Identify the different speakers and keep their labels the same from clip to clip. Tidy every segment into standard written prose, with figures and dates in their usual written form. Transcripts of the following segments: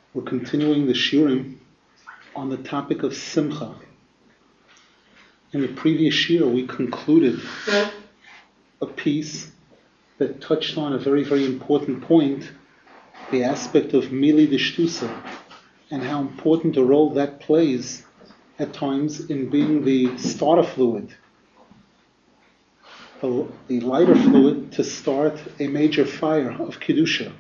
Speaker 1: We're continuing the shiurim on the topic of simcha. In the previous year, we concluded a piece that touched on a very, very important point, the aspect of mili d'shtusa, and how important a role that plays at times in being the starter fluid, the lighter fluid to start a major fire of Kedusha.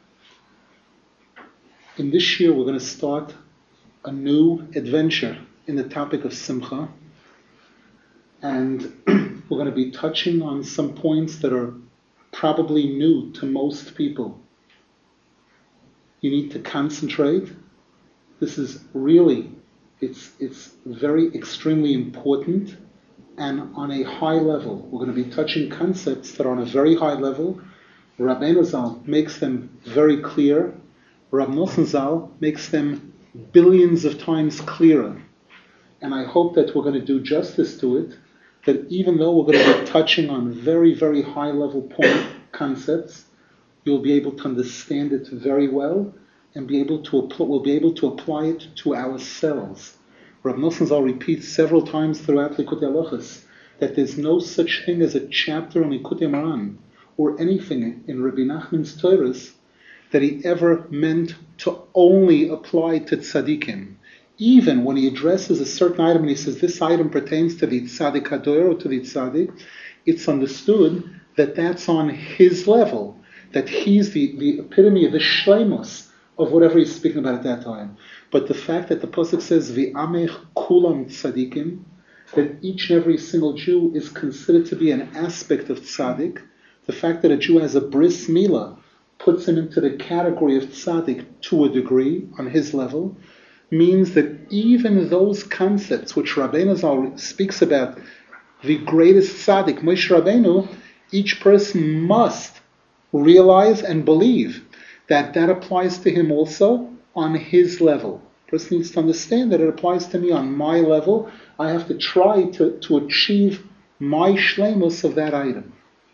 Speaker 1: In this year, we're going to start a new adventure in the topic of Simcha, and we're going to be touching on some points that are probably new to most people. You need to concentrate. This is really, it's very extremely important, and on a high level. We're going to be touching concepts that are on a very high level. Rabbeinu Zal makes them very clear. Rab Nosson Zal makes them billions of times clearer. And I hope that we're going to do justice to it, that even though we're going to be touching on very, very high level concepts, you'll be able to understand it very well and we'll be able to apply it to ourselves. Rab Nosson Zal repeats several times throughout Likutei Halachos that there's no such thing as a chapter on Likutei Moharan or anything in Rabbi Nachman's Torahs that he ever meant to only apply to tzaddikim. Even when he addresses a certain item and he says this item pertains to the tzaddik hadoyer or to the tzaddik, it's understood that that's on his level, that he's the epitome of the shleimus of whatever he's speaking about at that time. But the fact that the pasuk says v'amech kulam tzaddikim, that each and every single Jew is considered to be an aspect of tzaddik, the fact that a Jew has a bris milah puts him into the category of tzaddik to a degree on his level, means that even those concepts which Rabbeinu Zal speaks about, the greatest tzaddik, Moshe Rabbeinu, each person must realize and believe that applies to him also on his level. A person needs to understand that it applies to me on my level. I have to try to achieve my shleimus of that item.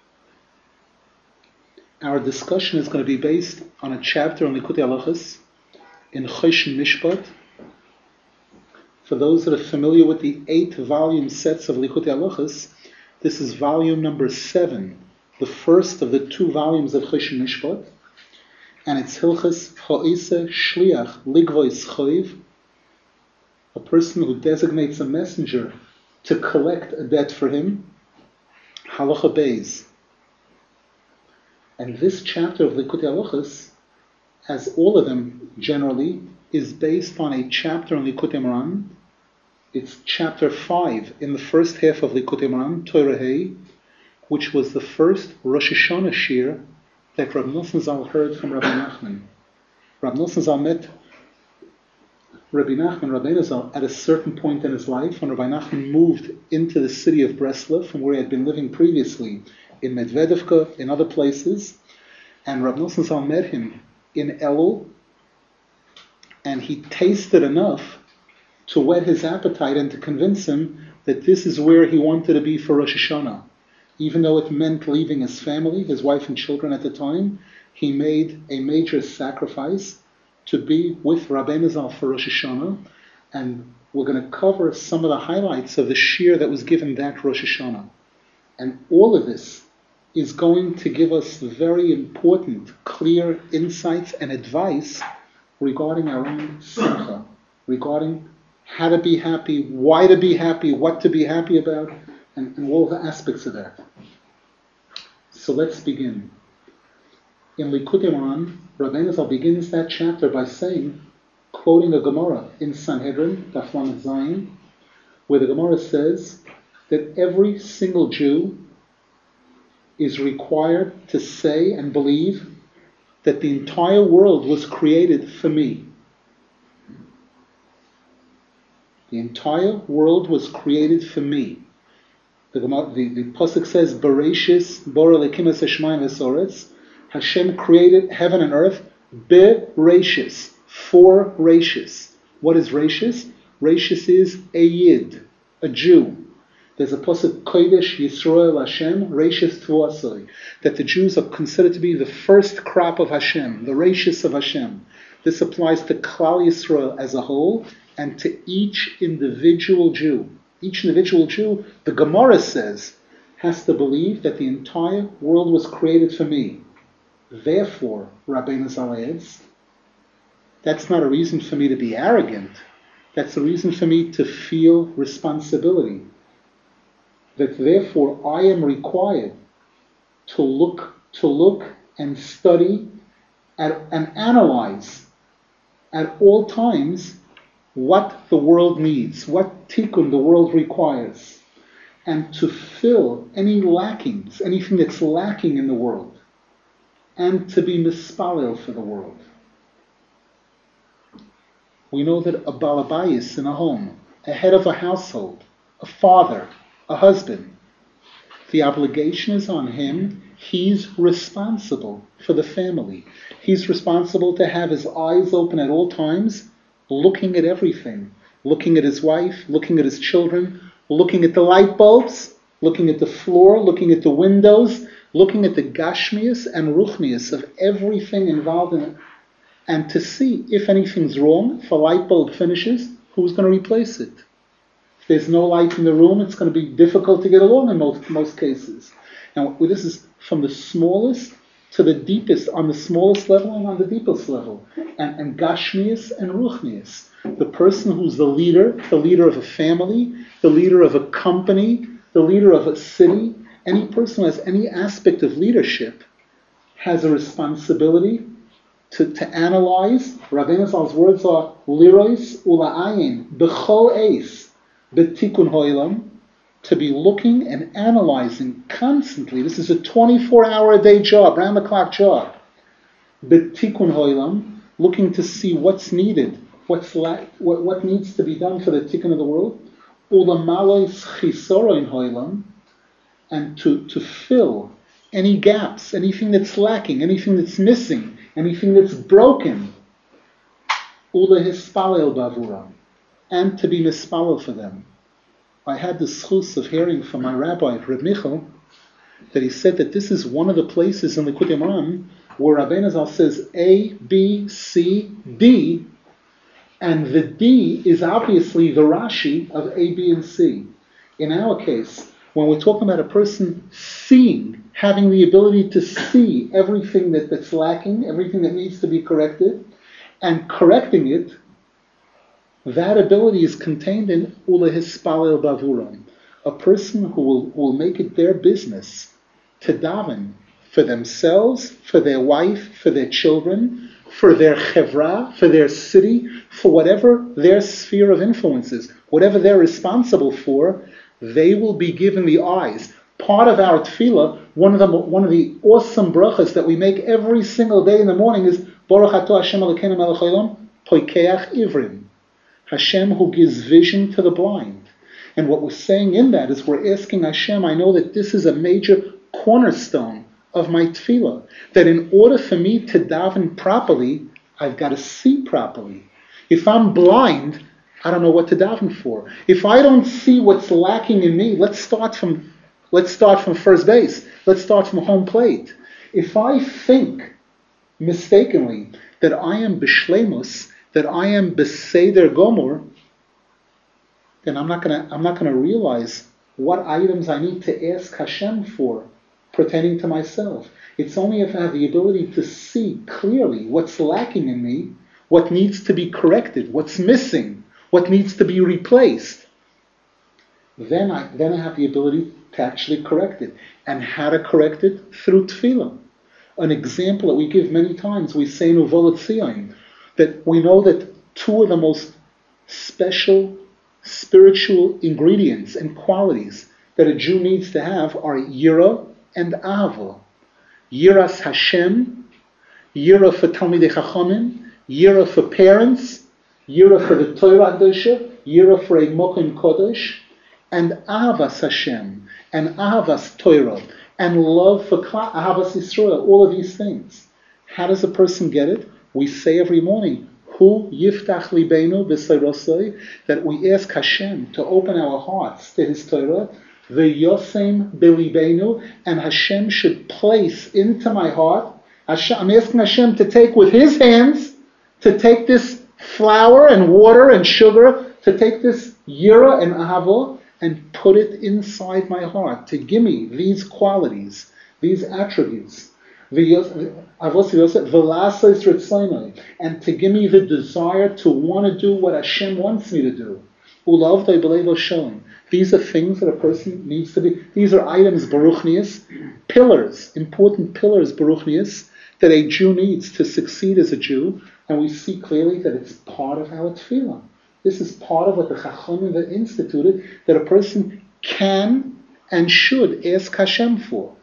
Speaker 1: Our discussion is going to be based on a chapter on Likutei Halachos in Choshen Mishpat. For those that are familiar with the 8-volume sets of Likutei Halachos, this is volume number 7, the first of the 2 volumes of Choshen Mishpat. And it's Hilchos Ha'isa Shliach Ligvois Choiv, a person who designates a messenger to collect a debt for him, Halacha Beis. And this chapter of Likutei Halachos, as all of them generally, is based on a chapter on Likutei Moharan. It's chapter 5 in the first half of Likutei Moharan, Torah Hey, which was the first Rosh Hashanah shir that Rab Nosson Zal heard from Rabbi Nachman. Rab Nosson Zal met Rabbi Nachman Zal at a certain point in his life when Rabbi Nachman moved into the city of Breslov from where he had been living previously in Medvedevka, in other places, and Rab Nosson Zal met him in Elul, and he tasted enough to whet his appetite and to convince him that this is where he wanted to be for Rosh Hashanah. Even though it meant leaving his family, his wife and children at the time, he made a major sacrifice to be with Rabbeinu Zal for Rosh Hashanah, and we're going to cover some of the highlights of the shir that was given that Rosh Hashanah. And all of this is going to give us very important, clear insights and advice regarding our own simcha, regarding how to be happy, why to be happy, what to be happy about, and all the aspects of that. So let's begin. In Likutei Moharan, Rabbeinu Zal begins that chapter by saying, quoting a Gemara in Sanhedrin, Daf Lamed Zayin, where the Gemara says that every single Jew is required to say and believe that the entire world was created for me. The entire world was created for me. The pasuk says, "Bereshis bara Elokim es hashamayim v'soretz." Hashem created heaven and earth. Bereshis, for Rashis. What is Rashis? Rashis is a Yid, a Jew. There's a pasuk Kodesh Yisrael Hashem Rashis Tvuasoi, that the Jews are considered to be the first crop of Hashem, the Rashis of Hashem. This applies to Klal Yisrael as a whole and to each individual Jew. Each individual Jew, the Gemara says, has to believe that the entire world was created for me. Therefore, Rabbeinu Zal adds, that's not a reason for me to be arrogant. That's a reason for me to feel responsibility. That therefore I am required to look and study and analyze at all times what the world needs, what tikkun the world requires, and to fill any lackings, anything that's lacking in the world, and to be mispalel for the world. We know that a balabayis in a home, a head of a household, a father, a husband, the obligation is on him. He's responsible for the family. He's responsible to have his eyes open at all times, looking at everything, looking at his wife, looking at his children, looking at the light bulbs, looking at the floor, looking at the windows, looking at the gashmius and ruchnius of everything involved in it, and to see if anything's wrong. If a light bulb finishes, who's going to replace it? If there's no light in the room, it's going to be difficult to get along in most cases. Now, this is from the smallest to the deepest, on the smallest level and on the deepest level. And Gashmius and Ruchnius. The person who's the leader of a family, the leader of a company, the leader of a city, any person who has any aspect of leadership has a responsibility to analyze. Rabbeinu Zal's words are, Lirois ula'ayin, b'chol eis, b'tikun ho'ilam, to be looking and analyzing constantly. This is a 24-hour-a-day job, round-the-clock job. B'tikun ho'ilam, looking to see what's needed, what needs to be done for the tikkun of the world. Ulamalois chisoroin ho'ilam, and to fill any gaps, anything that's lacking, anything that's missing, anything that's broken. Ula hispalel bavuram, and to be mispalel for them. I had the schus of hearing from my rabbi, Reb Michal, that he said that this is one of the places in the Likutei Moharan where Rabbeinu Zal says A, B, C, D, and the D is obviously the Rashi of A, B, and C. In our case, when we're talking about a person seeing, having the ability to see everything that's lacking, everything that needs to be corrected, and correcting it, that ability is contained in Ula Hispalel Bavuram, a person who will make it their business to daven for themselves, for their wife, for their children, for their chevra, for their city, for whatever their sphere of influence is, whatever they're responsible for, they will be given the eyes. Part of our tefillah, one of the awesome brachas that we make every single day in the morning is Baruch Atah Hashem Elokeinu Melech Haolam Poikeach Ivrim, Hashem who gives vision to the blind. And what we're saying in that is we're asking Hashem, I know that this is a major cornerstone of my tefillah, that in order for me to daven properly, I've got to see properly. If I'm blind, I don't know what to daven for. If I don't see what's lacking in me, let's start from first base. Let's start from home plate. If I think mistakenly that I am b'shleimus, that I am b'seder gomor, then I'm not gonna realize what items I need to ask Hashem for pertaining to myself. It's only if I have the ability to see clearly what's lacking in me, what needs to be corrected, what's missing, what needs to be replaced, then I have the ability to actually correct it. And how to correct it? Through tefillah. An example that we give many times, we say in Uvolat Tzion, that we know that two of the most special spiritual ingredients and qualities that a Jew needs to have are Yira and Ahava. Yiras Hashem, Yira for Talmidei Chachamim, Yira for parents, Yira for the Torah Kedusha, Yira for a Mokim Kodesh, and Ahavas Hashem, and Ahavas Torah, and love for Ahavas Yisrael, all of these things. How does a person get it? We say every morning, Hu Yiftach Libeinu B'Seirosoi, that we ask Hashem to open our hearts to His Torah, V'Yosem B'Libeinu, and Hashem should place into my heart, I'm asking Hashem to take with His hands to take this flour and water and sugar, to take this yira and ahava and put it inside my heart, to give me these qualities, these attributes, and to give me the desire to want to do what Hashem wants me to do. These are things that a person needs to be. These are items, baruchnius, pillars, important pillars, baruchnius, that a Jew needs to succeed as a Jew. And we see clearly that it's part of our tefillah. This is part of what the Chachamim have instituted, that a person can and should ask Hashem for.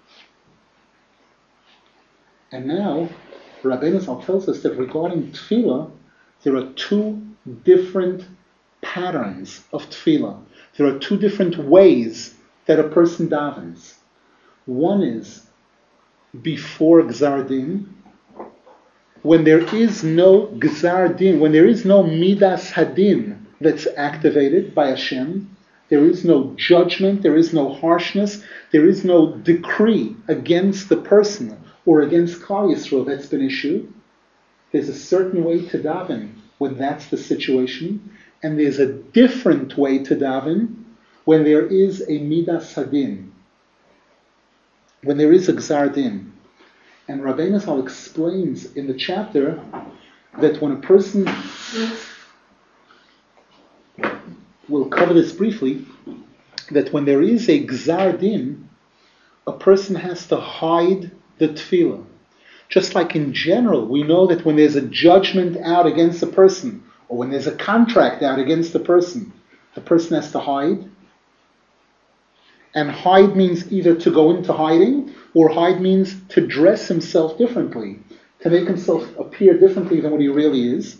Speaker 1: And now, Rabbeinu Zal tells us that regarding tefillah, there are two different patterns of tefillah. There are two different ways that a person davens. One is before Gzar Din, when there is no Gzar Din, when there is no Midas Hadin that's activated by Hashem, there is no judgment, there is no harshness, there is no decree against the person or against Klal Yisrael that's been issued. There's a certain way to daven when that's the situation, and there's a different way to daven when there is a Midas Hadin, when there is a Gzar Din. And Rabbeinu Zal explains in the chapter that when a person, we'll cover this briefly, that when there is a Gzar Din, a person has to hide the tefillah. Just like in general, we know that when there's a judgment out against a person, or when there's a contract out against a person has to hide. And hide means either to go into hiding, or hide means to dress himself differently, to make himself appear differently than what he really is.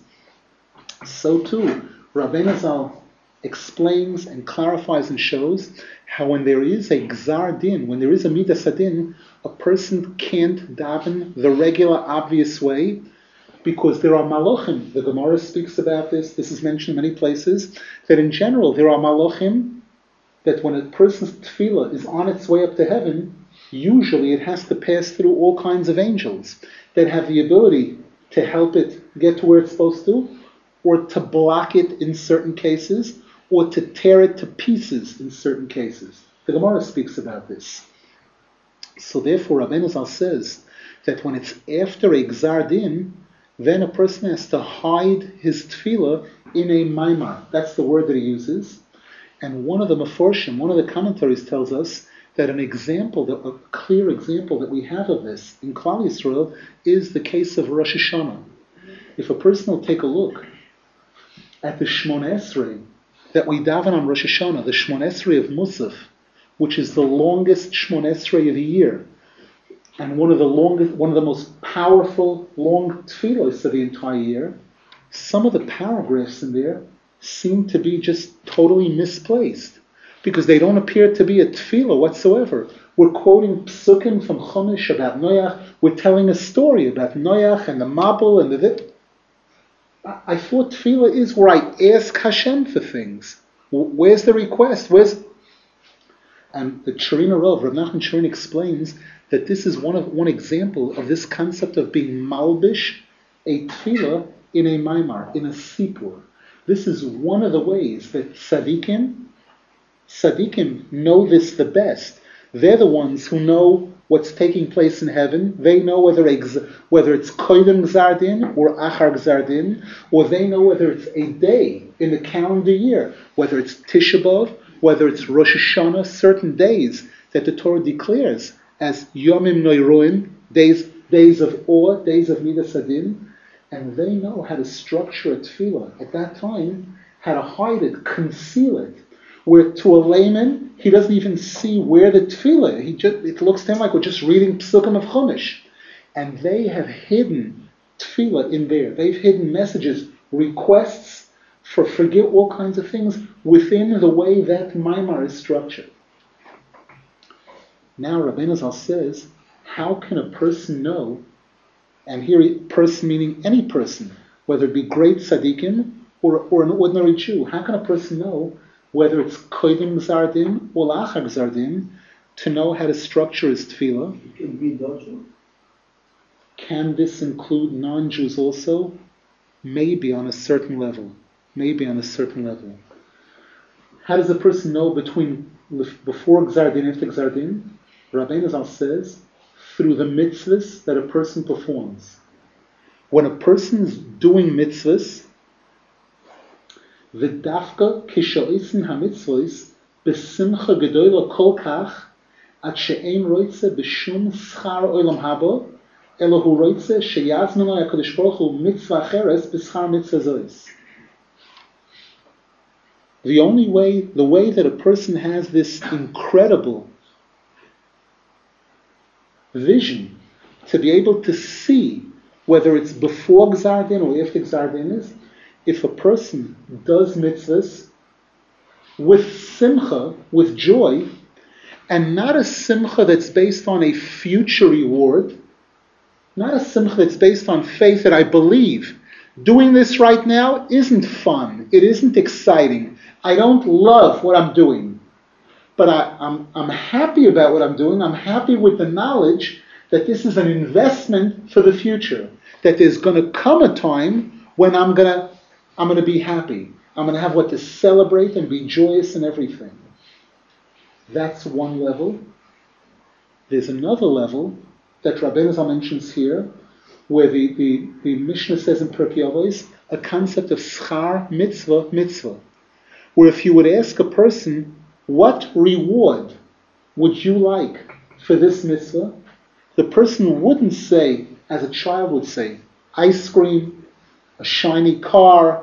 Speaker 1: So too, Rabbeinu Zal explains and clarifies and shows how when there is a Gzar Din, when there is a Midas Hadin, a person can't daven the regular, obvious way, because there are malachim. The Gemara speaks about this. This is mentioned in many places, that in general there are malachim, that when a person's tefillah is on its way up to heaven, usually it has to pass through all kinds of angels that have the ability to help it get to where it's supposed to, or to block it in certain cases, or to tear it to pieces in certain cases. The Gemara speaks about this. So therefore, Rabbeinu Zal says that when it's after a Gzar Din, then a person has to hide his tefillah in a maimar. That's the word that he uses. And one of the Meforshim, one of the commentaries tells us that an example, a clear example that we have of this in Klal Yisrael is the case of Rosh Hashanah. If a person will take a look at the Shmona Esrei that we daven on Rosh Hashanah, the Shmona Esrei of Musaf, which is the longest Shmona Esrei of the year, and one of the most powerful long tefillos of the entire year, some of the paragraphs in there seem to be just totally misplaced, because they don't appear to be a tefillah whatsoever. We're quoting psukim from Chumash about Noach. We're telling a story about Noach and the Mabul and the... I thought tefillah is where I ask Hashem for things. Where's the request? And the Cherina Rav Nachman Cherina explains that this is one example of this concept of being malbish a tefillah in a maimar, in a sipur. This is one of the ways that tzaddikim know this the best. They're the ones who know what's taking place in heaven. They know whether it's koydem Gzar Din or achar Gzar Din, or they know whether it's a day in the calendar year, whether it's Tisha B'Av, whether it's Rosh Hashanah, certain days that the Torah declares as Yomim Noiruim, days of awe, days of Midas Hadin, and they know how to structure a tefillah at that time, how to hide it, conceal it, where to a layman, he doesn't even see where the tefillah, it looks to him like we're just reading psukim of Chumash. And they have hidden tefillah in there. They've hidden messages, requests for forgive all kinds of things within the way that maimar is structured. Now Rabbeinu Zal says, how can a person know, and here person meaning any person, whether it be great tzaddikim or an ordinary Jew, how can a person know whether it's koydem Gzar Din or lachar Gzar Din, to know how to structure his tefillah?
Speaker 2: It can be dojo.
Speaker 1: Can this include non-Jews also? Maybe on a certain level. Maybe on a certain level. How does a person know before Gzar Din and after Gzar Din? Rabbeinu Zal says, through the mitzvahs that a person performs. When a person is doing mitzvahs, v'dafka kishoisin ha-mitzvahs b'simcha gedoyla kol kach at she'ein roitze b'shum schar olam haba elo hu roitze sheyazmino HaKadosh Baruch Hu mitzvah acheres b'schar mitzvah zois. The way that a person has this incredible vision to be able to see whether it's before Gzar Din or after Gzar Din is, if a person does mitzvahs with simcha, with joy, and not a simcha that's based on a future reward, not a simcha that's based on faith that I believe doing this right now isn't fun, it isn't exciting, I don't love what I'm doing, but I'm happy about what I'm doing, I'm happy with the knowledge that this is an investment for the future, that there's going to come a time when I'm going to be happy. I'm going to have what to celebrate and be joyous in everything. That's one level. There's another level that Rabbeinu Zal mentions here, where the Mishnah says in Pirkei Avos, a concept of schar mitzvah, where if you would ask a person, what reward would you like for this mitzvah? The person wouldn't say, as a child would say, ice cream, a shiny car.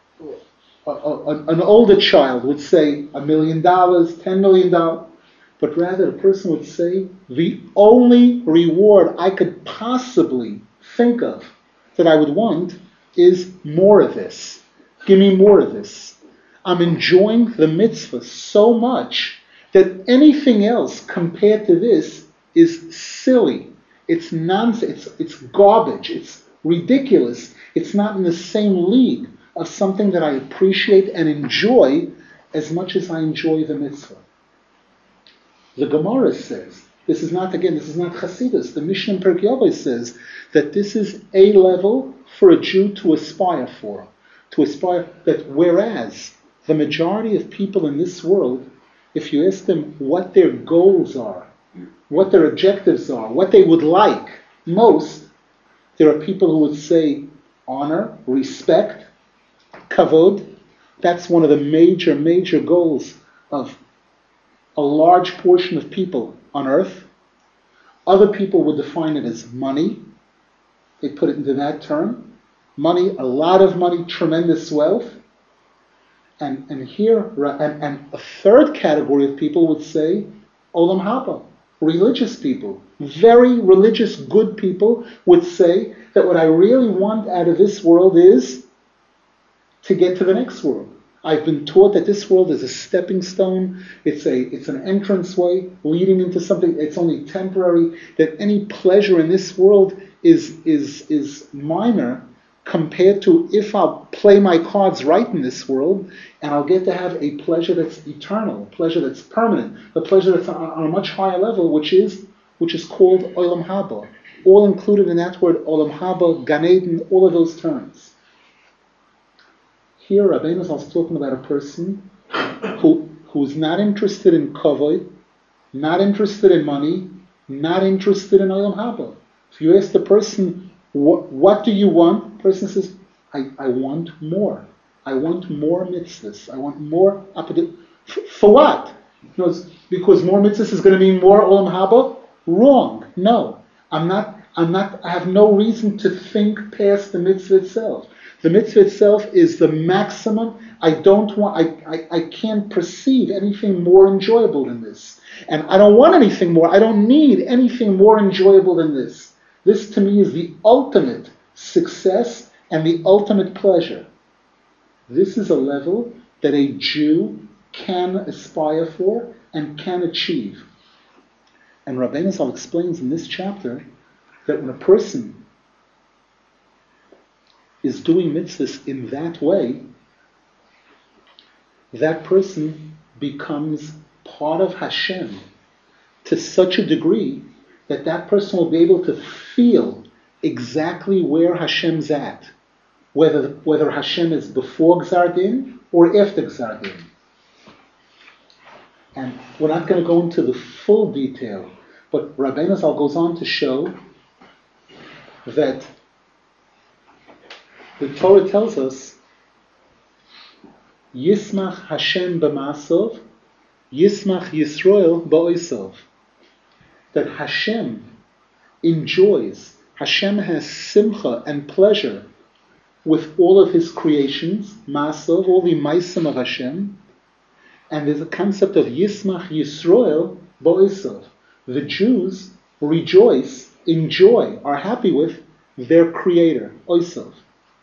Speaker 1: An older child would say $1 million, $10 million. But rather, the person would say, the only reward I could possibly think of that I would want is more of this. Give me more of this. I'm enjoying the mitzvah so much that anything else compared to this is silly. It's nonsense. It's garbage. It's ridiculous. It's not in the same league of something that I appreciate and enjoy as much as I enjoy the mitzvah. The Gemara says, this is not Chassidus, the Mishnah in Pirkei Avos says that this is a level for a Jew to aspire for. To aspire that whereas the majority of people in this world, if you ask them what their goals are, what their objectives are, what they would like most, there are people who would say honor, respect, kavod. That's one of the major goals of a large portion of people on earth. Other people would define it as money. They put it into that term. Money, a lot of money, tremendous wealth. And a third category of people would say olam haba. Religious people, very religious, good people would say that what I really want out of this world is to get to the next world. I've been taught that this world is a stepping stone. It's an entranceway leading into something. It's only temporary. That any pleasure in this world is minor compared to if I'll play my cards right in this world, and I'll get to have a pleasure that's eternal, a pleasure that's permanent, a pleasure that's on a much higher level, which is called Olam Haba. All included in that word, Olam Haba, Gan Eden, all of those terms. Here, Rabbeinu Zal is talking about a person who's not interested in kavod, not interested in money, not interested in Olam Haba. If you ask the person, what do you want? The person says, I want more. I want more mitzvahs. I want more opportunity. For what? Because more mitzvahs is going to mean more olam haba? Wrong. No. I have no reason to think past the mitzvah itself. The mitzvah itself is the maximum. I can't perceive anything more enjoyable than this. And I don't want anything more. I don't need anything more enjoyable than this. This to me is the ultimate success and the ultimate pleasure. This is a level that a Jew can aspire for and can achieve. And Rabbeinu Zal explains in this chapter that when a person is doing mitzvahs in that way, that person becomes part of Hashem to such a degree that person will be able to feel exactly where Hashem's at. whether Hashem is before Gzar Din or after Gzar Din. And we're not going to go into the full detail, but Rabbeinu Zal goes on to show that the Torah tells us, Yismach Hashem b'masov, Yismach Yisroel ba'oisov. That Hashem enjoys, Hashem has simcha and pleasure with all of his creations, masov, all the maisim of Hashem, and there's a concept of Yismach Yisroel ba'oisov. The Jews rejoice, enjoy, are happy with their creator, oisov.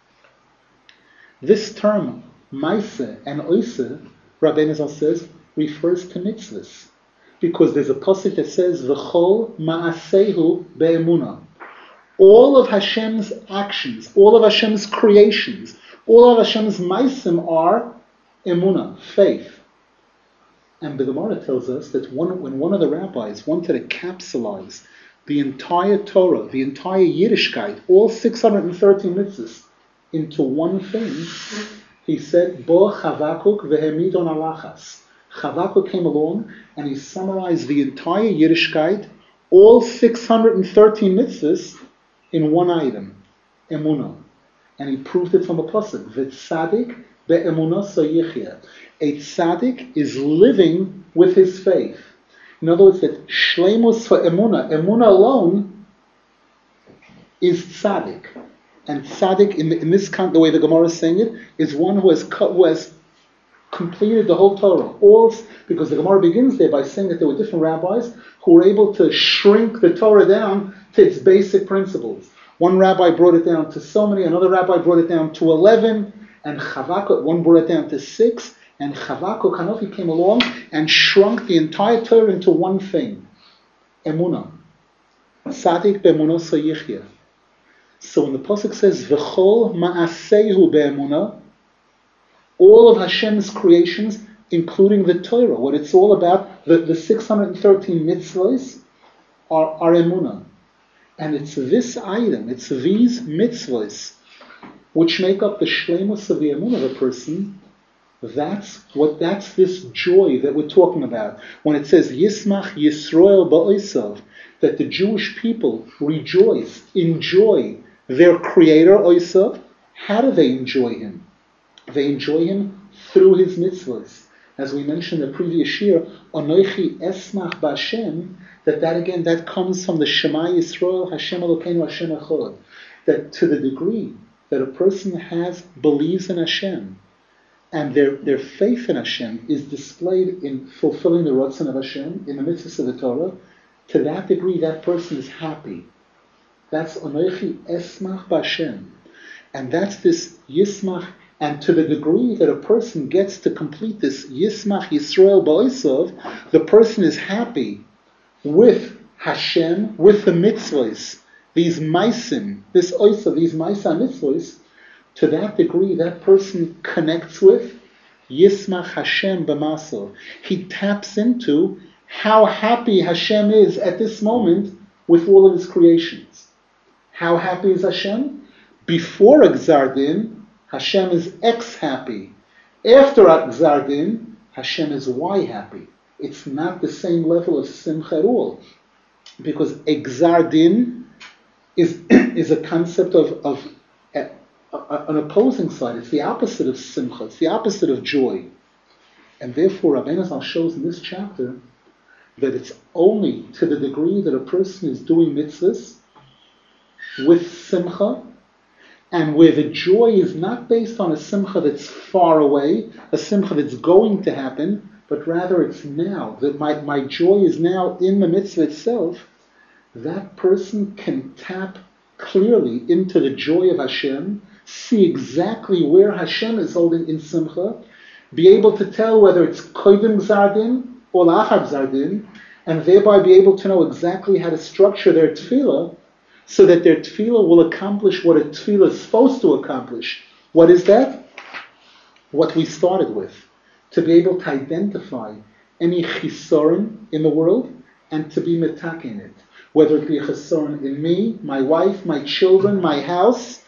Speaker 1: This term, maise and oise, Rabbeinu Zal says, refers to mitzvahs. Because there's a pasuk that says, V'chol ma'asehu be'emunah. All of Hashem's actions, all of Hashem's creations, all of Hashem's maisim are emunah, faith. And the Gemara tells us that when one of the rabbis wanted to capsulize the entire Torah, the entire Yiddishkeit, all 613 mitzvahs, into one thing, he said, Bo Chavakuk vehemidon alachas. Chavakuk came along and he summarized the entire Yiddishkeit, all 613 mitzvahs, in one item, emunah. And he proved it from a pasuk, V'tzadik be'emunah soyichya. A tzaddik is living with his faith. In other words, that shleimus for emunah alone is tzaddik. And tzaddik, in this kind, the way the Gemara is saying it, is one who has completed the whole Torah. Because the Gemara begins there by saying that there were different rabbis who were able to shrink the Torah down to its basic principles. One rabbi brought it down to so many, another rabbi brought it down to 11, and Chavakuk, one brought it down to 6, and Chavakuk Hanofi came along and shrunk the entire Torah into one thing, emunah. Tzaddik be'emunah soyichya. So when the pasuk says, V'chol ma'asehu be'emunah, all of Hashem's creations, including the Torah, what it's all about, the 613 mitzvahs are emunah. And it's this item, it's these mitzvahs, which make up the shleimus of the emunah of a person. That's this joy that we're talking about. When it says, Yismach Yisroel ba'oisav, that the Jewish people rejoice, enjoy their creator, oisav. How do they enjoy him? They enjoy him through his mitzvahs. As we mentioned in the previous year, Anoichi Esmach B'Hashem, that comes from the Shema Yisrael, Hashem Elokeinu Hashem Echad. That to the degree that a person believes in Hashem, and their faith in Hashem is displayed in fulfilling the Ratzon of Hashem, in the mitzvahs of the Torah, to that degree that person is happy. That's Anoichi Esmach B'Hashem. And that's this Yismach. And to the degree that a person gets to complete this Yismach Yisrael Ba'osav, the person is happy with Hashem, with the mitzvahs, these maisim, this oisav, these maisa mitzvahs. To that degree, that person connects with Yismach Hashem b'masav. He taps into how happy Hashem is at this moment with all of his creations. How happy is Hashem? Before a Gzar Din, Hashem is X happy. After Gzar Din, Hashem is Y happy. It's not the same level of simcha at all. Because a Gzar Din is a concept of an opposing side. It's the opposite of simcha. It's the opposite of joy. And therefore, Rabbeinu Zal shows in this chapter that it's only to the degree that a person is doing mitzvahs with simcha, and where the joy is not based on a simcha that's far away, a simcha that's going to happen, but rather it's now, that my joy is now in the mitzvah itself, that person can tap clearly into the joy of Hashem, see exactly where Hashem is holding in simcha, be able to tell whether it's kodim gzar din or lachar gzar din, and thereby be able to know exactly how to structure their tefillah, so that their tefillah will accomplish what a tefillah is supposed to accomplish. What is that? What we started with. To be able to identify any chisoron in the world and to be metakin it. Whether it be a chisoron in me, my wife, my children, my house,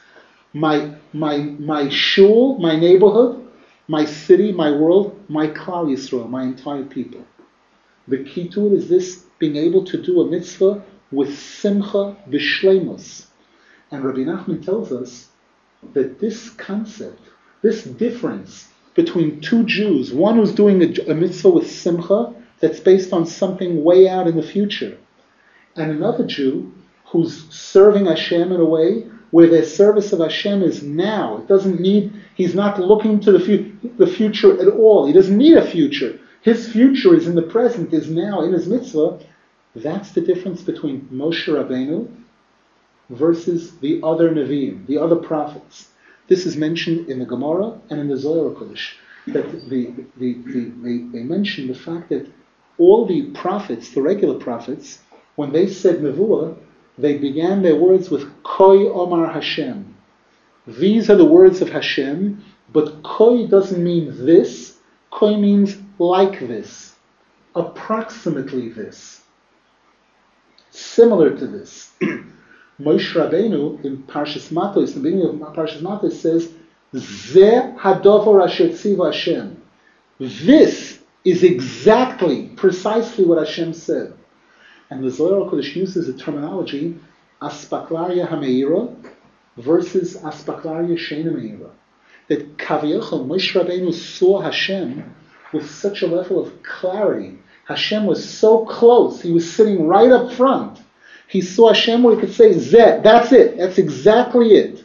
Speaker 1: my shul, my neighborhood, my city, my world, my Klal Yisrael, my entire people. The key to it is this, being able to do a mitzvah with simcha v'shleimus. And Rabbi Nachman tells us that this concept, this difference between two Jews, one who's doing a mitzvah with simcha that's based on something way out in the future, and another Jew who's serving Hashem in a way where their service of Hashem is now. It doesn't need, he's not looking to the future at all. He doesn't need a future. His future is in the present, is now in his mitzvah. That's the difference between Moshe Rabbeinu versus the other Nevi'im, the other prophets. This is mentioned in the Gemara and in the Zohar HaKodesh. That they mention the fact that all the prophets, the regular prophets, when they said Nevuah, they began their words with Koi Omar Hashem. These are the words of Hashem, but Koi doesn't mean this. Koi means like this, approximately this, similar to this. Moshe Rabbeinu in Parshas Matos, the beginning of Parshas Matos says, Zeh hadover asher tziva Hashem. This is exactly, precisely what Hashem said. And the Zohar HaKodesh uses the terminology Aspaklaria HaMeira versus Aspaklaria Sheina Meira. That Kaviyachal, Moshe Rabbeinu saw Hashem with such a level of clarity. Hashem was so close. He was sitting right up front. He saw Hashem where he could say, Zeh, that's it. That's exactly it.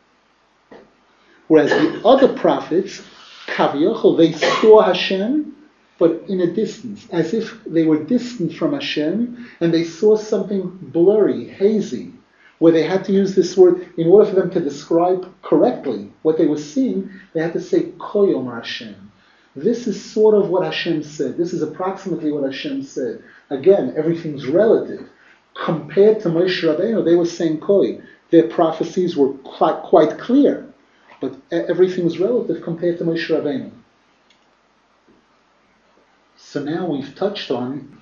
Speaker 1: Whereas the other prophets, Kaviyachal, they saw Hashem, but in a distance, as if they were distant from Hashem, and they saw something blurry, hazy, where they had to use this word, in order for them to describe correctly what they were seeing, they had to say, Koyom Hashem. This is sort of what Hashem said. This is approximately what Hashem said. Again, everything's relative. Compared to Moshe Rabbeinu, they were saying Koi. Their prophecies were quite clear, but everything's relative compared to Moshe Rabbeinu. So now we've touched on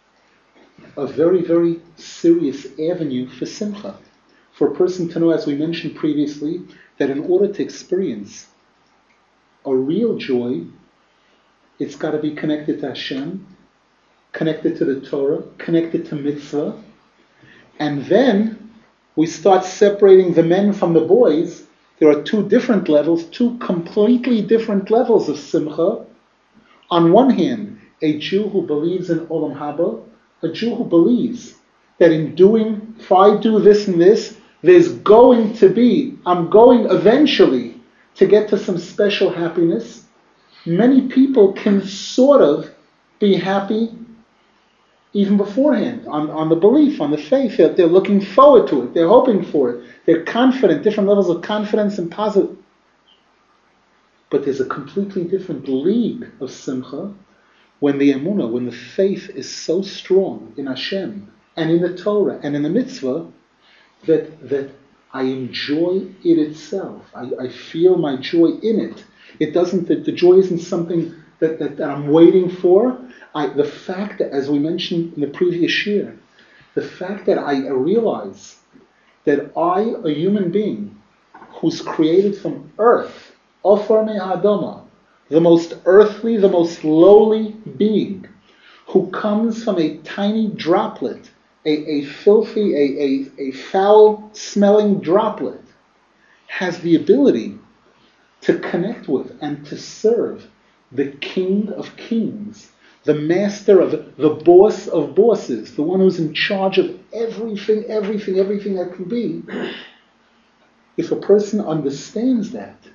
Speaker 1: a very, very serious avenue for simcha. For a person to know, as we mentioned previously, that in order to experience a real joy, it's got to be connected to Hashem, connected to the Torah, connected to mitzvah. And then we start separating the men from the boys. There are two different levels, two completely different levels of simcha. On one hand, a Jew who believes in Olam Haba, a Jew who believes that in doing, if I do this and this, there's going to be, I'm going eventually to get to some special happiness. Many people can sort of be happy even beforehand on the belief, on the faith. They're looking forward to it. They're hoping for it. They're confident, different levels of confidence and positive. But there's a completely different league of simcha when the emunah, when the faith is so strong in Hashem and in the Torah and in the mitzvah that I enjoy it itself. I feel my joy in it. It doesn't, the joy isn't something that I'm waiting for. The fact that, as we mentioned in the previous year, the fact that I realize that I, a human being who's created from earth, Ofar Me'adama, the most earthly, the most lowly being, who comes from a tiny droplet, a filthy, a foul-smelling droplet, has the ability to connect with and to serve the King of Kings, the master of the boss of bosses, the one who's in charge of everything that can be. If a person understands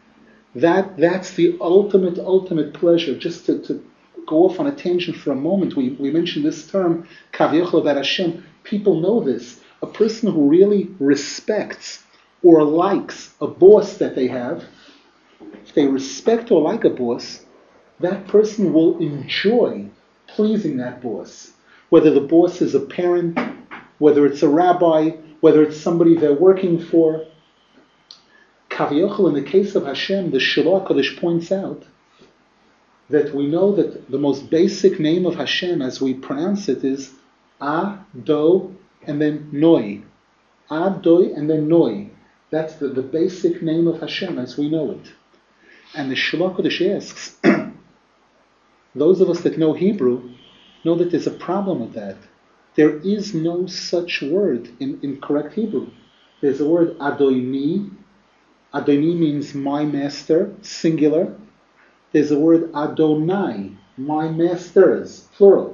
Speaker 1: that's the ultimate pleasure. Just to go off on a tangent for a moment, we mentioned this term, Kaviyachol Vat Hashem. People know this. A person who really respects or likes a boss that they have, if they respect or like a boss, that person will enjoy pleasing that boss. Whether the boss is a parent, whether it's a rabbi, whether it's somebody they're working for. Kaviyachol, in the case of Hashem, the Shiloh HaKadosh points out that we know that the most basic name of Hashem, as we pronounce it, is Ado and then Noi. Adoi and then Noi. That's the basic name of Hashem as we know it. And the Shalach Kodesh asks, those of us that know Hebrew know that there's a problem with that. There is no such word in correct Hebrew. There's a word Adoni. Adoni means my master, singular. There's a word Adonai, my masters, plural.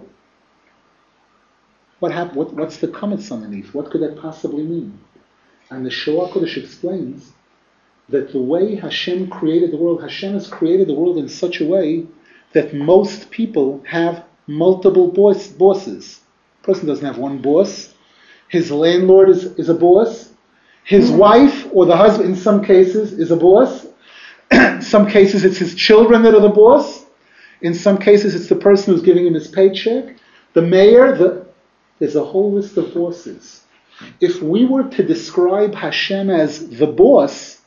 Speaker 1: What's the comments underneath? What could that possibly mean? And the Shalach Kodesh explains that the way Hashem created the world, Hashem has created the world in such a way that most people have multiple bosses. A person doesn't have one boss. His landlord is a boss. His wife or the husband, in some cases, is a boss. In some cases, it's his children that are the boss. In some cases, it's the person who's giving him his paycheck. The mayor, there's a whole list of bosses. If we were to describe Hashem as the boss,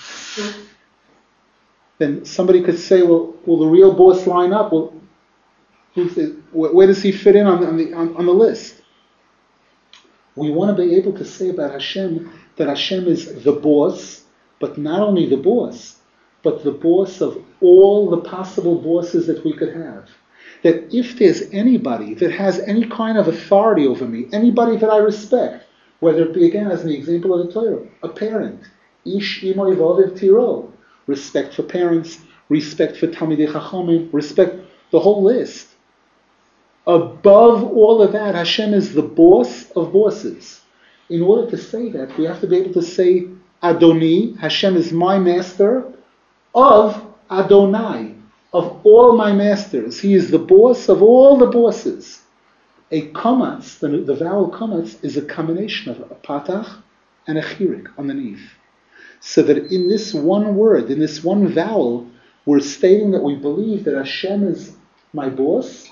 Speaker 1: then somebody could say, well, will the real boss line up? Well, where does he fit in on the list? We want to be able to say about Hashem that Hashem is the boss, but not only the boss, but the boss of all the possible bosses that we could have. That if there's anybody that has any kind of authority over me, anybody that I respect, whether it be, again, as an example of the Torah, a parent, ish imo yivoviv tiro, respect for parents, respect for Talmidei Chachamim, respect, the whole list. Above all of that, Hashem is the boss of bosses. In order to say that, we have to be able to say Adoni, Hashem is my master, of Adonai, of all my masters. He is the boss of all the bosses. A kamatz, the vowel kamatz, is a combination of a patach and a chirik underneath. So that in this one word, in this one vowel, we're stating that we believe that Hashem is my boss,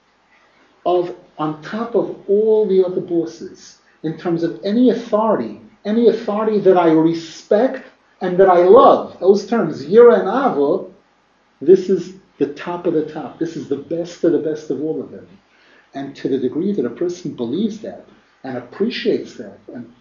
Speaker 1: on top of all the other bosses, in terms of any authority that I respect and that I love. Those terms, Yira and Ava, this is the top of the top. This is the best of all of them. And to the degree that a person believes that and appreciates that,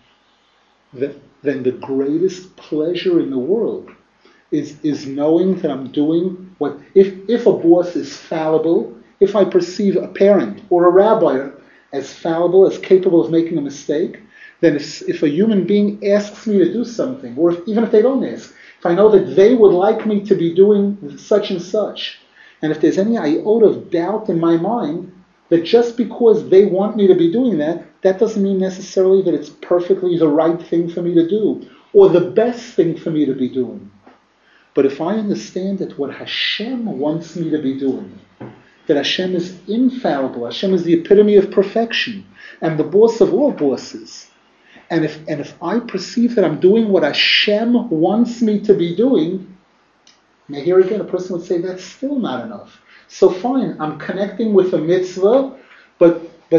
Speaker 1: then the greatest pleasure in the world is knowing that I'm doing what, if a boss is fallible, if I perceive a parent or a rabbi as fallible, as capable of making a mistake, then if a human being asks me to do something, or even if they don't ask, if I know that they would like me to be doing such and such, and if there's any iota of doubt in my mind, that just because they want me to be doing that, that doesn't mean necessarily that it's perfectly the right thing for me to do, or the best thing for me to be doing. But if I understand that what Hashem wants me to be doing, that Hashem is infallible, Hashem is the epitome of perfection, and the boss of all bosses, and if I perceive that I'm doing what Hashem wants me to be doing, now here again a person would say that's still not enough. So fine, I'm connecting with a mitzvah, but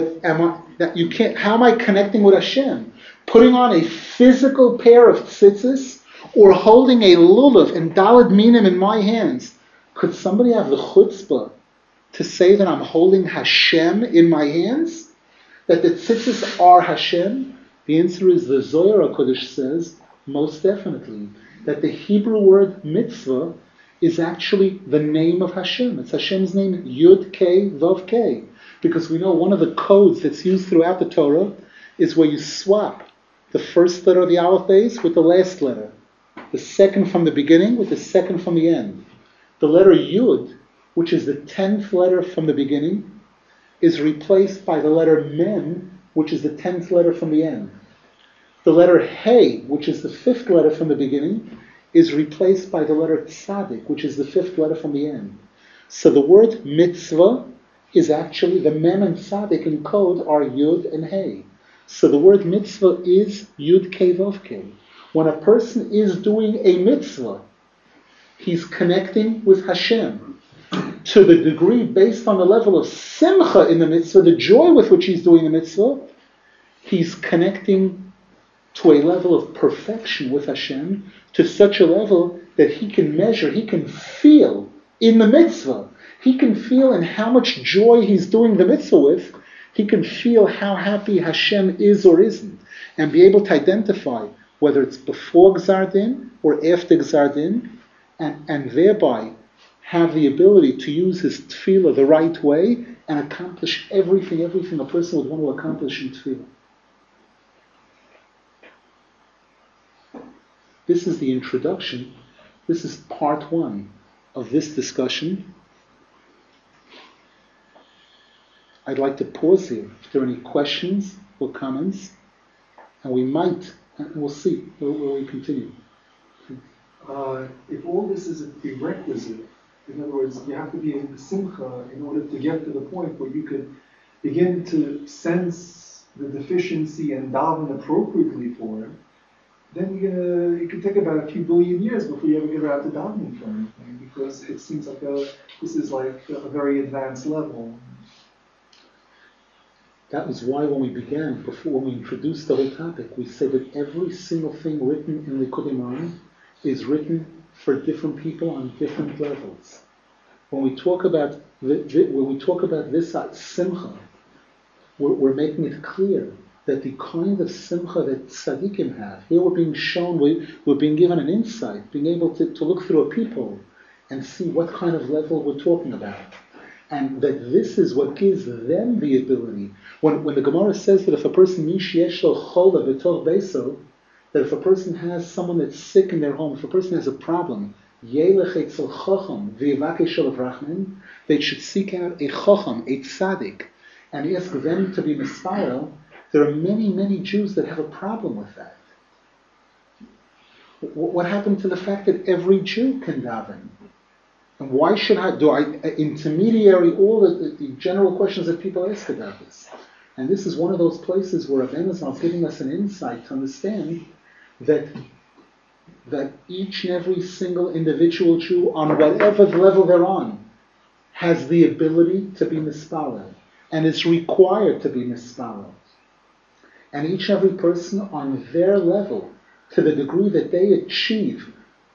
Speaker 1: how am I connecting with Hashem? Putting on a physical pair of tzitzis or holding a lulav and daled minim in my hands. Could somebody have the chutzpah to say that I'm holding Hashem in my hands? That the tzitzis are Hashem? The answer is the Zohar HaKodesh says, most definitely, that the Hebrew word mitzvah is actually the name of Hashem. It's Hashem's name, Yud Kei Vav Kei. Because we know one of the codes that's used throughout the Torah is where you swap the first letter of the Aleph Beis with the last letter. The second from the beginning with the second from the end. The letter Yud, which is the 10th letter from the beginning, is replaced by the letter Mem, which is the 10th letter from the end. The letter Hey, which is the 5th letter from the beginning, is replaced by the letter Tzadik, which is the 5th letter from the end. So the word mitzvah is actually, the Mem and Tzadik in code are Yud and Hey. So the word mitzvah is Yud Kei Vav Kei. When a person is doing a mitzvah, he's connecting with Hashem. To the degree, based on the level of simcha in the mitzvah, the joy with which he's doing the mitzvah, he's connecting to a level of perfection with Hashem, to such a level that he can measure, he can feel in the mitzvah, he can feel in how much joy he's doing the mitzvah with, he can feel how happy Hashem is or isn't, and be able to identify whether it's before Gzar Din or after Gzar Din, and thereby have the ability to use his tefillah the right way and accomplish everything a person would want to accomplish in tefillah. This is the introduction. This is part one of this discussion. I'd like to pause here if there are any questions or comments, and we might, and we'll see where we continue.
Speaker 2: If all this is a prerequisite, in other words, you have to be in the simcha in order to get to the point where you could begin to sense the deficiency and daven appropriately for it, then it could take about a few billion years before you ever get around to davening for anything, because it seems like this is like a very advanced level.
Speaker 1: That was why when we began, when we introduced the whole topic, we said that every single thing written in Likutei Moharan is written for different people on different levels. When we talk about this simcha, we're making it clear that the kind of simcha that tzaddikim have, here we're being shown, we're being given an insight, being able to look through a peephole and see what kind of level we're talking about. And that this is what gives them the ability. When the Gemara says that if a person that if a person has someone that's sick in their home, if a person has a problem, they should seek out a chacham, a tzaddik, and ask them to be mispayel. There are many, many Jews that have a problem with that. What happened to the fact that every Jew can daven? And why should I intermediary all the general questions that people ask about this? And this is one of those places where Rabbeinu is giving us an insight to understand that each and every single individual Jew, on whatever level they're on, has the ability to be mispalel and is required to be mispalel. And each and every person on their level, to the degree that they achieve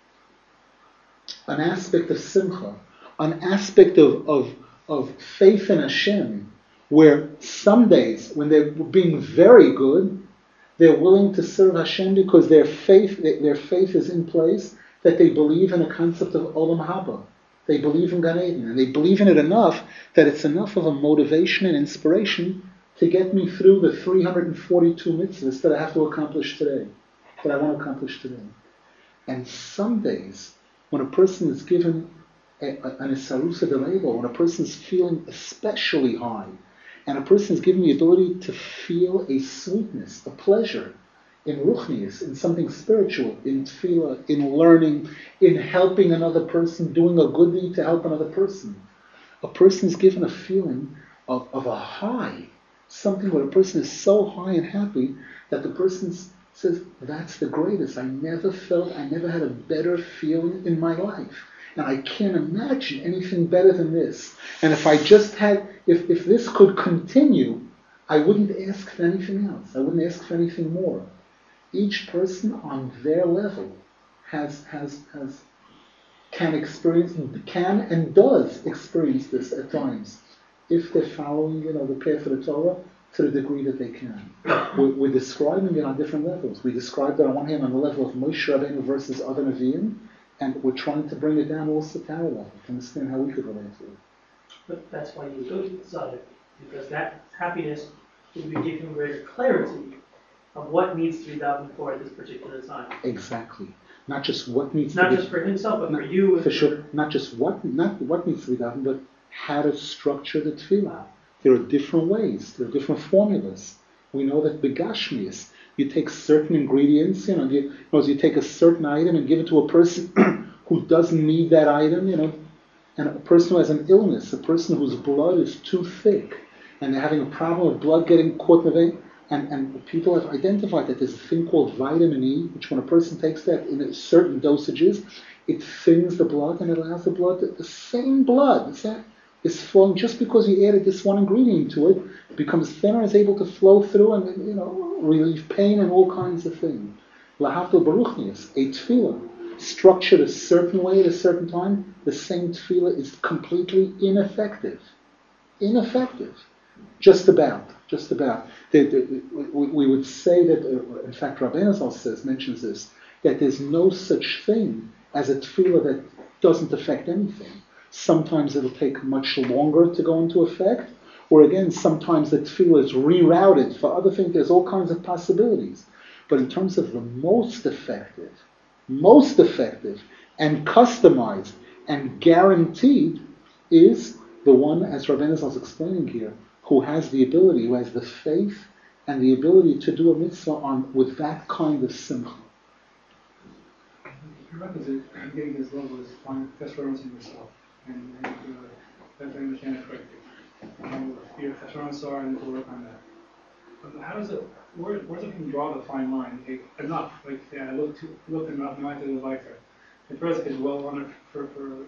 Speaker 1: an aspect of simcha, an aspect of faith in Hashem, where some days, when they're being very good, they're willing to serve Hashem because their faith is in place, that they believe in a concept of Olam Haba. They believe in Gan Eden, and they believe in it enough that it's enough of a motivation and inspiration to get me through the 342 mitzvahs that I have to accomplish today, that I want to accomplish today. And some days, when a person is given an Isarusa Deleva, when a person is feeling especially high, and a person is given the ability to feel a sweetness, a pleasure in ruchnius, in something spiritual, in tefillah, in learning, in helping another person, doing a good deed to help another person. A person is given a feeling of a high, something where a person is so high and happy that the person says, that's the greatest. I never had a better feeling in my life. And I can't imagine anything better than this. And if if this could continue, I wouldn't ask for anything else. I wouldn't ask for anything more. Each person on their level can and does experience this at times, if they're following, the path of the Torah to the degree that they can. We're describing it on different levels. We described it on one hand on the level of Moshe Rabbeinu versus other Nevi'im, and we're trying to bring it down also to our level, to understand how we could relate to it.
Speaker 3: But that's why you go to the Tzaddik, because that happiness will be giving greater clarity of what needs to be done for at this particular time.
Speaker 1: Exactly. Not just what needs
Speaker 3: not to be done. Not just for himself, but for you.
Speaker 1: For sure. Not what needs to be done, but how to structure the tefillah. There are different ways. There are different formulas. We know that begashmius, you take certain ingredients, you take a certain item and give it to a person who doesn't need that item, and a person who has an illness, a person whose blood is too thick, and they're having a problem with blood getting caught in the vein, and people have identified that there's a thing called vitamin E, which when a person takes that in certain dosages, it thins the blood and it allows the blood, the same blood, is flowing just because you added this one ingredient to it, becomes thinner, is able to flow through and relieve pain and all kinds of things. Lahavdil baruchnius, a tefillah structured a certain way at a certain time, the same tefillah is completely ineffective. Just about. Just about. We would say that, in fact, Rabbeinu Zal mentions this, that there's no such thing as a tefillah that doesn't affect anything. Sometimes it'll take much longer to go into effect, or again, sometimes the tefillah is rerouted for other things. There's all kinds of possibilities. But in terms of the most effective, and customized and guaranteed is the one, as Rabbeinu Zal is explaining here, who has the ability, who has the faith and the ability to do a mitzvah with that kind of simcha.
Speaker 4: The prerequisite in getting this level is find chesronos in yourself, and if I understand it correctly. Your chesronos are, and to work on that. But how does it? Where does it can draw the fine line? Okay, enough. Like, yeah, I looked enough, and I did the liker. The president is well on it for.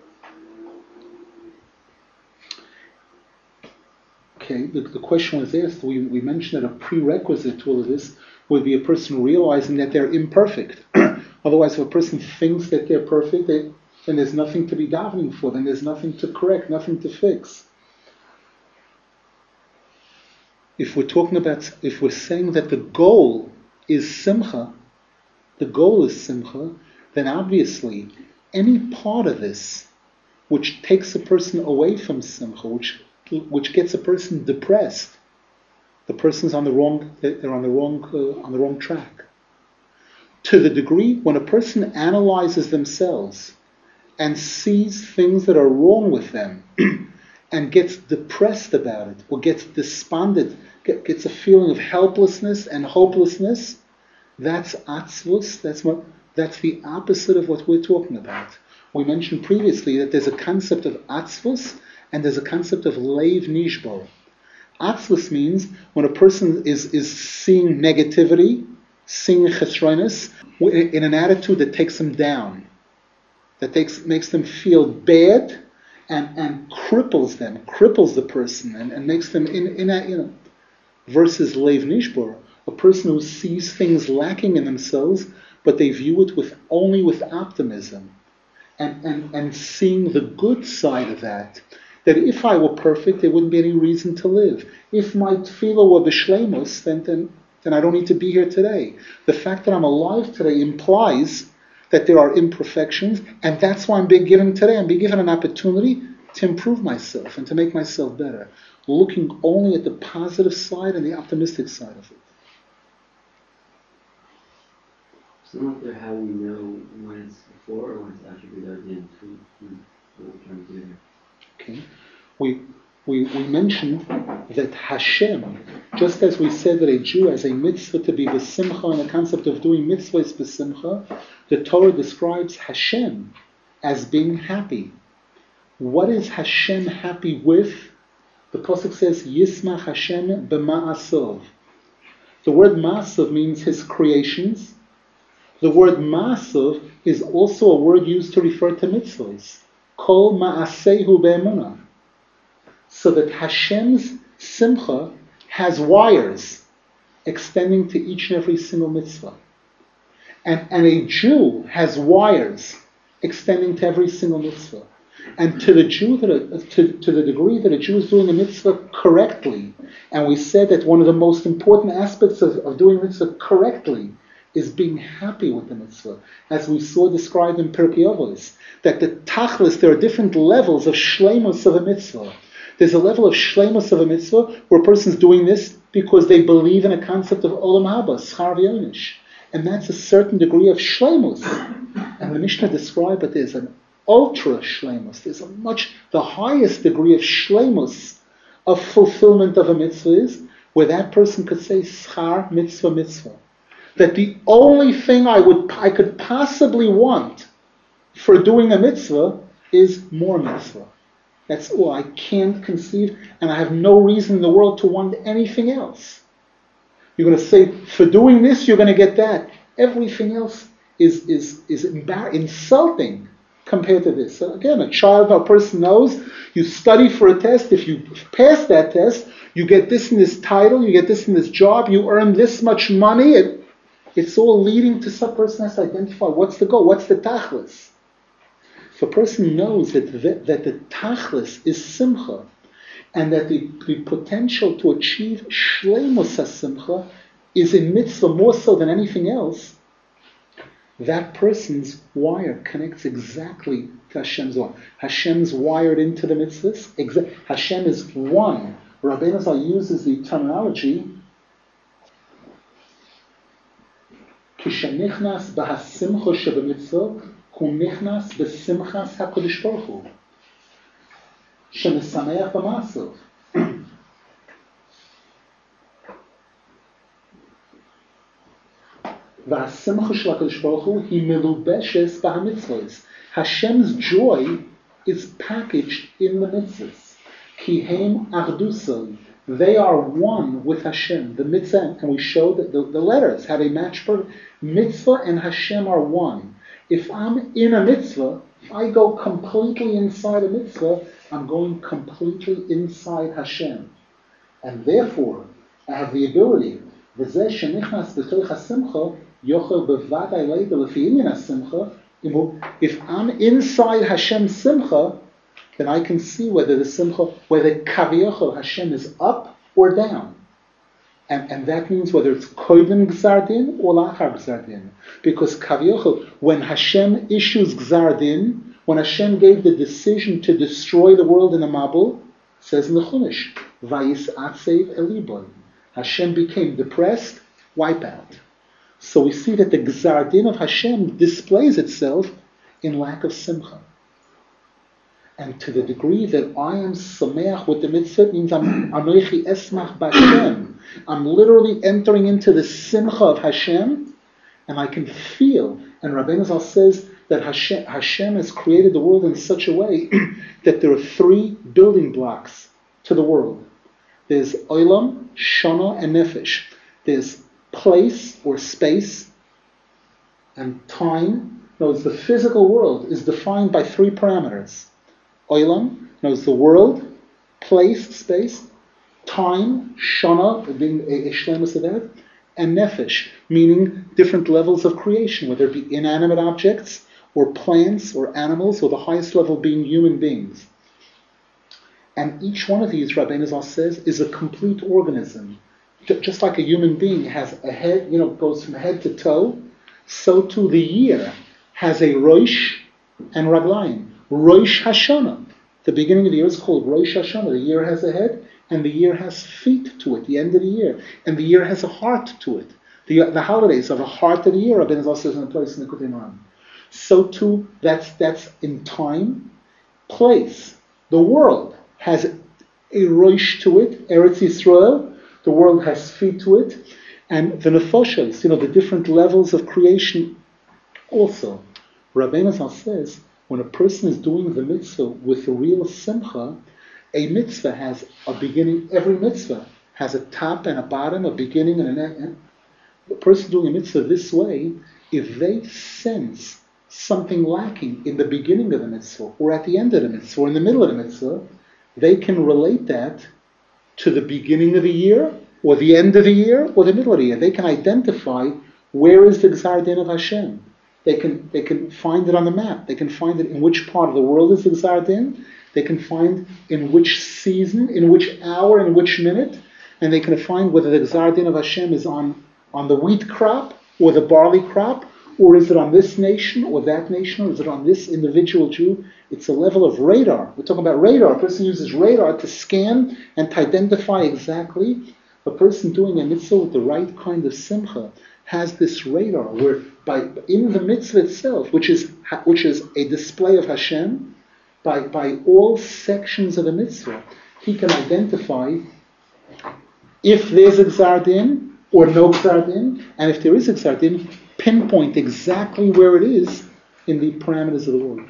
Speaker 1: Okay, the question was asked. We mentioned that a prerequisite to all of this would be a person realizing that they're imperfect. Otherwise, if a person thinks that they're perfect, then there's nothing to be davening for. Then there's nothing to correct, nothing to fix. If we're saying that the goal is simcha, then obviously any part of this which takes a person away from simcha, which gets a person depressed, the person's on the wrong track. To the degree when a person analyzes themselves and sees things that are wrong with them and gets depressed about it, or gets despondent, gets a feeling of helplessness and hopelessness, that's atzvus, that's the opposite of what we're talking about. We mentioned previously that there's a concept of atzvus and there's a concept of leiv nishbor. Atzvus means when a person is seeing negativity, seeing chesronos, in an attitude that takes them down, that makes them feel bad and cripples the person and makes them versus leiv nishbor, a person who sees things lacking in themselves, but they view it only with optimism and seeing the good side of that. That if I were perfect, there wouldn't be any reason to live. If my tefillah were b'shleimus, then I don't need to be here today. The fact that I'm alive today implies that there are imperfections, and that's why I'm being given today. I'm being given an opportunity to improve myself and to make myself better, looking only at the positive side and the optimistic side of it.
Speaker 5: So not there how we know when it's before or when it's after the end to what we're trying to do here.
Speaker 1: Okay, we mentioned that Hashem, just as we said that a Jew has a mitzvah to be b'simcha, and the concept of doing mitzvah is b'simcha, the Torah describes Hashem as being happy. What is Hashem happy with? The pasuk says, Yismach Hashem b'ma'asov. The word ma'asov means his creations. The word ma'asov is also a word used to refer to mitzvahs. Kol ma'asehu be'emunah. So that Hashem's simcha has wires extending to each and every single mitzvah. And a Jew has wires extending to every single mitzvah. And to the degree that a Jew is doing a mitzvah correctly, and we said that one of the most important aspects of doing a mitzvah correctly is being happy with the mitzvah, as we saw described in Pirkei Avos, that the tachlis, there are different levels of shleimus of a mitzvah. There's a level of shleimus of a mitzvah where a person's doing this because they believe in a concept of olam haba, schar v'yonish, and that's a certain degree of shleimus. And the Mishnah described that there's an ultra shleimus. There's the highest degree of shleimus, of fulfillment of a mitzvah is where that person could say schar mitzvah mitzvah. That the only thing I could possibly want for doing a mitzvah is more mitzvah. That's all. I can't conceive, and I have no reason in the world to want anything else. You're going to say, for doing this, you're going to get that. Everything else is insulting compared to this. So again, a person knows, you study for a test, if you pass that test, you get this in this title, you get this in this job, you earn this much money. It's all leading to some person has to identify what's the goal, what's the tachlis. If a person knows that the tachlis is simcha, and that the potential to achieve shleimus hasimcha is in mitzvah more so than anything else, that person's wire connects exactly to Hashem's wire. Hashem's wired into the mitzvahs. Hashem is one. Rabbeinu Zal uses the terminology Kishanichnas b'hasimcha shebemitzvah kunichnas b'simchas HaKadosh Baruch Hu shemesameach b'masav. V'hasimcha shel HaKadosh Baruch Hu hi melubeshes b'hamitzvahs. Hashem's joy is packaged in the mitzvahs. Ki heim achdusai. They are one with Hashem. The mitzvah, and we show that the letters have a match. Mitzvah and Hashem are one. If I'm in a mitzvah, if I go completely inside a mitzvah, I'm going completely inside Hashem. And therefore, I have the ability, if I'm inside Hashem's simcha, then I can see whether the simcha, whether kaviyachol Hashem is up or down. And that means whether it's kodim gzar din or lachar gzar din. Because kaviyachol, when Hashem issues gzar din, when Hashem gave the decision to destroy the world in a Mabul, says in the Chumash, vayis atsev eliboy. Hashem became depressed, wipe out. So we see that the gzar din of Hashem displays itself in lack of simcha. And to the degree that I am sameach with the mitzvah, it means I'm anoichi esmach b'Hashem. I'm literally entering into the simcha of Hashem, and I can feel. And Rabbeinu Zal says that Hashem has created the world in such a way that there are 3 building blocks to the world. There's olam, shana, and nefesh. There's place or space and time. Notice the physical world is defined by 3 parameters. Olam, knows the world, place, space, time, shana, being a shlemus of that, and nefesh, meaning different levels of creation, whether it be inanimate objects, or plants, or animals, or the highest level being human beings. And each one of these, Rabbeinu Zal says, is a complete organism. Just like a human being has a head, goes from head to toe, so too the year has a rosh and raglayim. Rosh Hashanah. The beginning of the year is called Rosh Hashanah. The year has a head, and the year has feet to it, the end of the year. And the year has a heart to it. The holidays have a heart of the year, Rabbeinu Zal says in a place in the Likutei Moharan. So too, that's in time, place. The world has a Rosh to it, Eretz Yisrael. The world has feet to it. And the nefoshes, the different levels of creation also. Rabbeinu Zal says, when a person is doing the mitzvah with the real simcha, a mitzvah has a beginning. Every mitzvah has a top and a bottom, a beginning and an end. The person doing a mitzvah this way, if they sense something lacking in the beginning of the mitzvah, or at the end of the mitzvah, or in the middle of the mitzvah, they can relate that to the beginning of the year, or the end of the year, or the middle of the year. They can identify where is the gzar din of Hashem. They can find it on the map. They can find it in which part of the world is the gzar din. They can find in which season, in which hour, in which minute, and they can find whether the gzar din of Hashem is on the wheat crop or the barley crop, or is it on this nation or that nation, or is it on this individual Jew? It's a level of radar. We're talking about radar. A person uses radar to scan and to identify exactly. A person doing a mitzvah with the right kind of simcha has this radar where in the mitzvah itself, which is a display of Hashem, by all sections of the mitzvah, he can identify if there's a gzar din or no gzar din, and if there is a gzar din, pinpoint exactly where it is in the parameters of the world.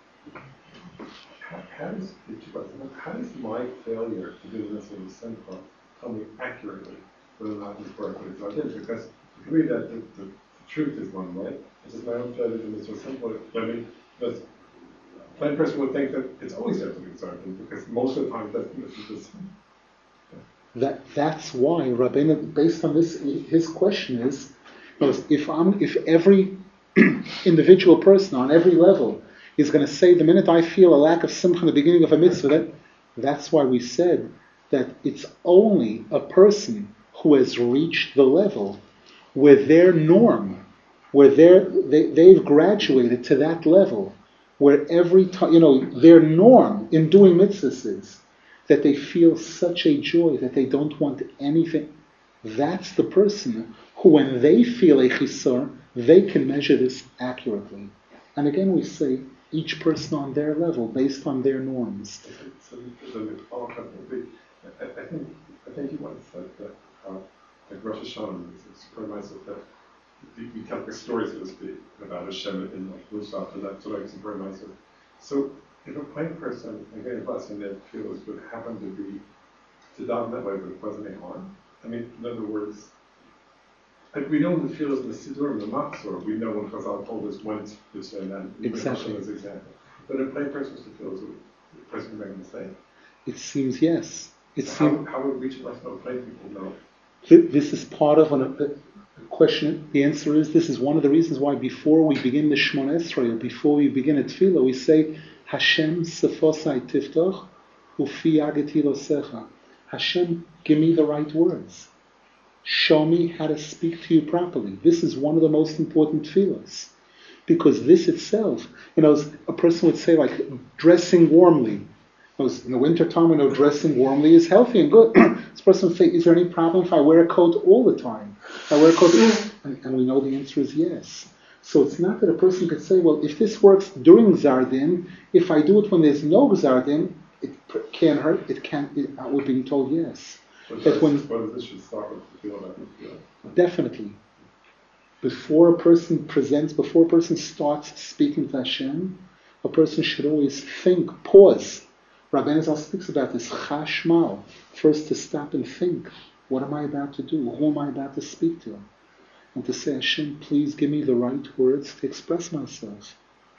Speaker 6: How does my failure to do this in the simcha tell me accurately whether or not this work is not in? Because to me that the truth is one way. It's just my own failure to do this so simple. Because a plain person would think that it's always there to be certain, because most of the time that's
Speaker 1: That's why Rabbeinu, based on this, his question is, if every individual person on every level is going to say the minute I feel a lack of simcha in the beginning of a mitzvah, That's why we said that it's only a person who has reached the level where their norm, where they've graduated to that level, where every time, their norm in doing mitzvahs is that they feel such a joy that they don't want anything. That's the person who, when they feel a chisar, they can measure this accurately. And again, we say each person on their level, based on their norms.
Speaker 6: So I think you once said that like Rosh Hashanah is super nice of that you tell the story, so to speak, about Hashem in like Musaf, and that's what I super nice of. So if a plain person, again, a blessing that feels would happen to be to daven that way, but it wasn't a harm. I mean, in other words, like we know the feels in the Siddur and the Machzor, we know when Chazal told us when it's this and that.
Speaker 1: Exactly.
Speaker 6: As example. But a plain person to feel is the person make a mistake.
Speaker 1: It seems, yes.
Speaker 6: How would reach like no plain people know?
Speaker 1: This is part of a question. The answer is, this is one of the reasons why before we begin the Shmona Esrei, or before we begin a tefillah, we say, Hashem sefosai tiftoch, ufi agati losecha. Hashem, give me the right words. Show me how to speak to you properly. This is one of the most important tefillahs. Because this itself, a person would say, like, dressing warmly. In the winter time, we know dressing warmly is healthy and good. This person would say, is there any problem if I wear a coat all the time? If I wear a coat, and we know the answer is yes. So it's not that a person could say, well, if this works during Zardin, if I do it when there's no Zardin, it can't hurt, we're being told yes.
Speaker 6: But this should start with the feel about the feel.
Speaker 1: Definitely. Before a person starts speaking to Hashem, a person should always think, pause. Rabbeinu Zal speaks about this, chashmal, first to stop and think, what am I about to do? Who am I about to speak to? And to say, Hashem, please give me the right words to express myself.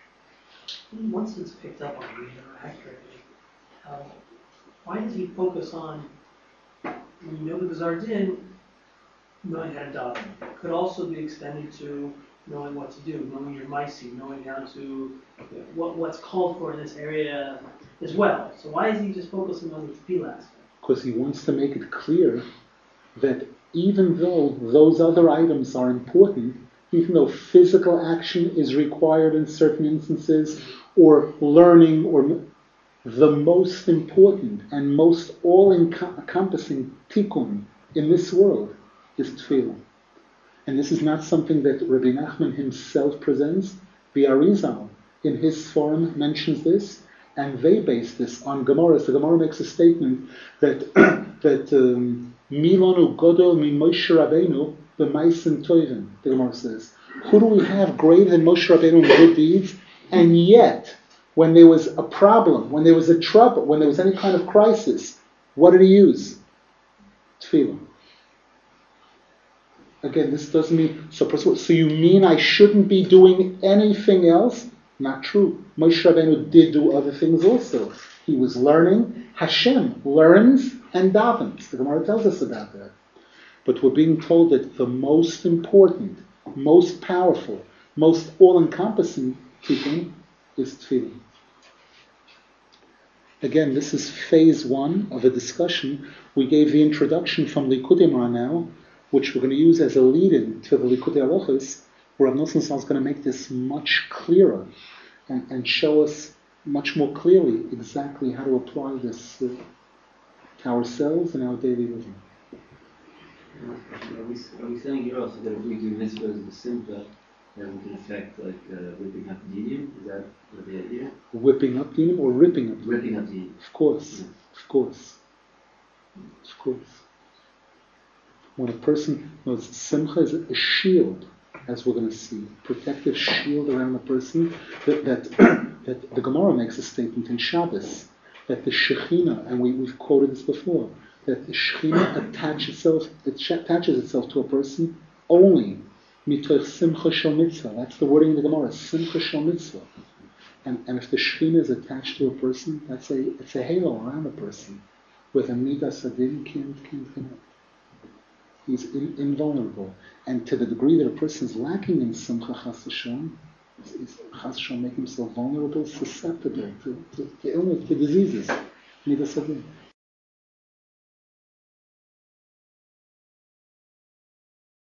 Speaker 3: Once it's picked up on reading accurately, why does he focus on, when you know the Zardin, knowing how to daven? It could also be extended to knowing what to do, knowing your Maisi, knowing how to, what's called for in this area as well. So why is he just focusing on the tefillah aspect?
Speaker 1: Because he wants to make it clear that even though those other items are important, even though physical action is required in certain instances, or learning, or the most important and most all-encompassing tikkun in this world is tefillah. And this is not something that Rabbi Nachman himself presents. The Arizal, in his forum, mentions this, and they base this on Gemara. So the Gemara makes a statement that Milanu Godol min Moshe Rabbeinu b'maisen toivim. The Gemara says, who do we have greater than Moshe Rabbeinu in good deeds? And yet, when there was a problem, when there was a trouble, when there was any kind of crisis, what did he use? Tefillah. Again, this doesn't mean, so you mean I shouldn't be doing anything else? Not true. Moshe Rabbeinu did do other things also. He was learning. Hashem learns and davens. The Gemara tells us about that. But we're being told that the most important, most powerful, most all-encompassing teaching is tefillah. Again, this is phase one of a discussion. We gave the introduction from Likutei Moharan now, which we're going to use as a lead-in to the Likutei Halachos, where Rav Nosson Zal is going to make this much clearer and show us much more clearly exactly how to apply this to ourselves and our daily living.
Speaker 5: Are we saying here also that if we do mitzvahs with simcha, that we can affect like whipping up dinim? Is that the idea?
Speaker 1: Whipping up dinim or ripping up dinim?
Speaker 5: Ripping up dinim.
Speaker 1: Of course,
Speaker 5: Yeah.
Speaker 1: of course, of course. When a person knows simcha is a shield, as we're going to see, protective shield around the person, that the Gemara makes a statement in Shabbos, that the Shekhinah, and we've quoted this before, that the Shekhinah attaches itself to a person only mitoch simcha shel mitzvah. That's the wording in the Gemara, simcha shel mitzvah. And if the Shekhinah is attached to a person, it's a halo around a person, where the midas adin can't connect. He's invulnerable. And to the degree that a person is lacking in simcha chas v'shalom, chas v'shalom make himself vulnerable, susceptible to illness, to diseases. Midas Adin.